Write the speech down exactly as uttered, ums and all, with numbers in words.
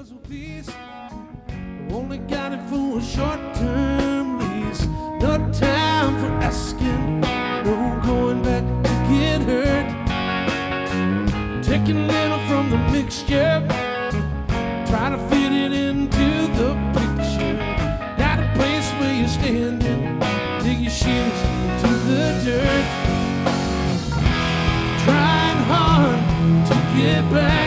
puzzle piece. Only got it for a short-term lease. No time for asking, no going back to get hurt. Take a little from the mixture, try to fit it into the picture. Got a place where you're standing, dig your shoes into the dirt. Trying hard to get back.